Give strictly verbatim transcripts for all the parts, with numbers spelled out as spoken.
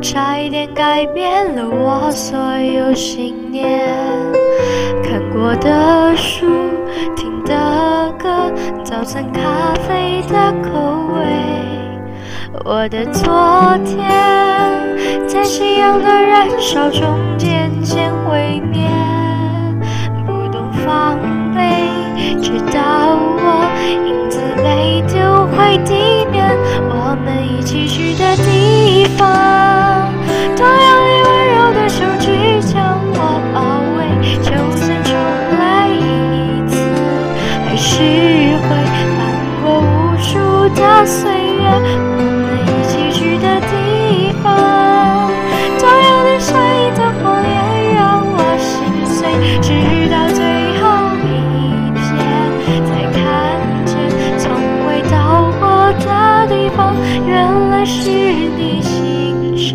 差一点改变了我所有信念。看过的书，听的歌，早餐咖啡的口味。我的昨天，在夕阳的燃烧中渐渐毁灭，不懂防备，直到我影子被丢回地面。我们一起去的地方，同样你温柔的手指将我包围，就算重来一次，还是会翻过无数的岁月。我们一起去的地方，同样的善意的谎言让我心碎，直到最后一瞥，才看见从未到过的地方，原来是你心上。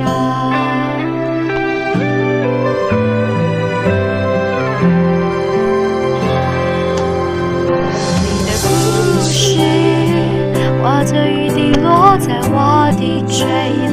你的故事化作雨滴落在我的嘴